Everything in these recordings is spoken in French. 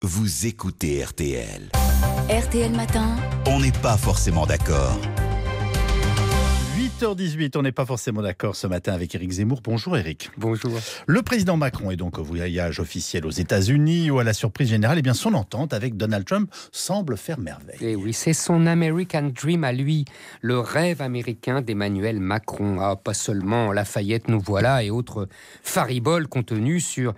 Vous écoutez RTL. RTL Matin. On n'est pas forcément d'accord. 8h18, on n'est pas forcément d'accord ce matin avec Éric Zemmour. Bonjour Éric. Bonjour. Le président Macron est donc au voyage officiel aux États-Unis où, à la surprise générale, eh bien, son entente avec Donald Trump semble faire merveille. Et oui, c'est son American Dream à lui, le rêve américain d'Emmanuel Macron. Ah, pas seulement Lafayette, nous voilà et autres fariboles convenus sur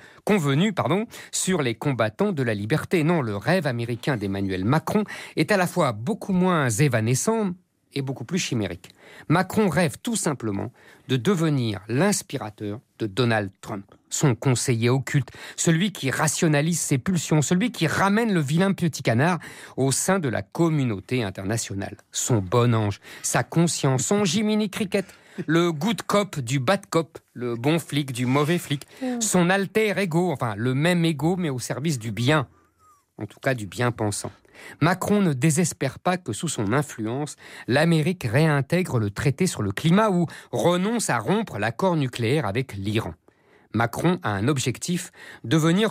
les combattants de la liberté. Non, le rêve américain d'Emmanuel Macron est à la fois beaucoup moins évanescent et beaucoup plus chimérique. Macron rêve tout simplement de devenir l'inspirateur de Donald Trump, son conseiller occulte, celui qui rationalise ses pulsions, celui qui ramène le vilain petit canard au sein de la communauté internationale. Son bon ange, sa conscience, son Jiminy Cricket, le good cop du bad cop, le bon flic du mauvais flic, son alter ego, enfin le même ego mais au service du bien, en tout cas du bien pensant. Macron ne désespère pas que sous son influence, l'Amérique réintègre le traité sur le climat ou renonce à rompre l'accord nucléaire avec l'Iran. Macron a un objectif, devenir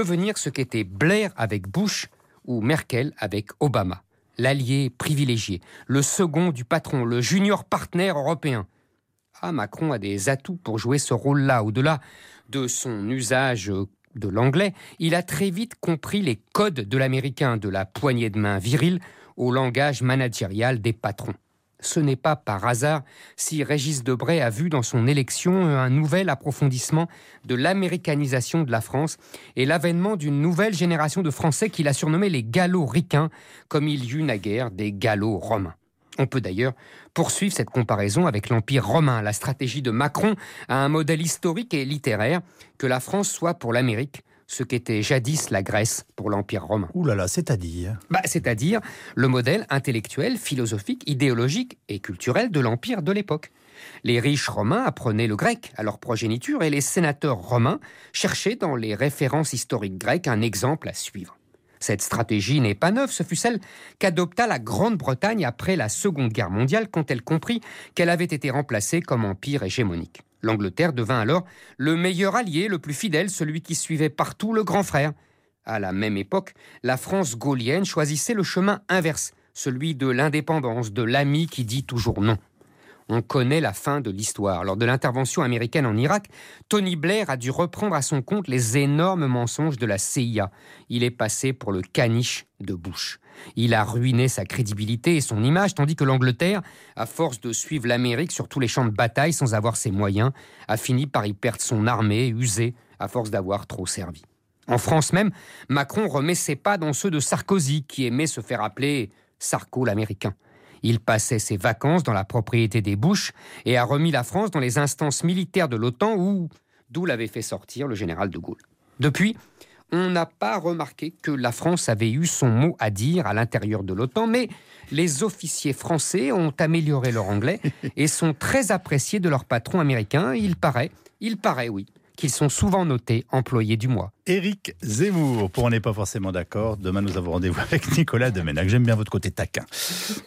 ce qu'était Blair avec Bush ou Merkel avec Obama. L'allié privilégié, le second du patron, le junior partner européen. Ah, Macron a des atouts pour jouer ce rôle-là, au-delà de son usage de l'anglais, il a très vite compris les codes de l'américain, de la poignée de main virile au langage managérial des patrons. Ce n'est pas par hasard si Régis Debray a vu dans son élection un nouvel approfondissement de l'américanisation de la France et l'avènement d'une nouvelle génération de Français qu'il a surnommés les gallo-ricains, comme il y eut naguère des gallo-romains. On peut d'ailleurs poursuivre cette comparaison avec l'Empire romain. La stratégie de Macron a un modèle historique et littéraire, que la France soit pour l'Amérique ce qu'était jadis la Grèce pour l'Empire romain. Ouh là là, c'est-à-dire C'est-à-dire le modèle intellectuel, philosophique, idéologique et culturel de l'Empire de l'époque. Les riches romains apprenaient le grec à leur progéniture et les sénateurs romains cherchaient dans les références historiques grecques un exemple à suivre. Cette stratégie n'est pas neuve, ce fut celle qu'adopta la Grande-Bretagne après la Seconde Guerre mondiale quand elle comprit qu'elle avait été remplacée comme empire hégémonique. L'Angleterre devint alors le meilleur allié, le plus fidèle, celui qui suivait partout le grand frère. À la même époque, la France gaullienne choisissait le chemin inverse, celui de l'indépendance, de l'ami qui dit toujours non. On connaît la fin de l'histoire. Lors de l'intervention américaine en Irak, Tony Blair a dû reprendre à son compte les énormes mensonges de la CIA. Il est passé pour le caniche de Bush. Il a ruiné sa crédibilité et son image, tandis que l'Angleterre, à force de suivre l'Amérique sur tous les champs de bataille sans avoir ses moyens, a fini par y perdre son armée, usée, à force d'avoir trop servi. En France même, Macron remet ses pas dans ceux de Sarkozy, qui aimait se faire appeler Sarko l'Américain. Il passait ses vacances dans la propriété des Bush et a remis la France dans les instances militaires de l'OTAN d'où l'avait fait sortir le général de Gaulle. Depuis, on n'a pas remarqué que la France avait eu son mot à dire à l'intérieur de l'OTAN, mais les officiers français ont amélioré leur anglais et sont très appréciés de leur patron américain. Il paraît, oui, qu'ils sont souvent notés employés du mois. Éric Zemmour, pour On n'est pas forcément d'accord. Demain, nous avons rendez-vous avec Nicolas Deménac. J'aime bien votre côté taquin.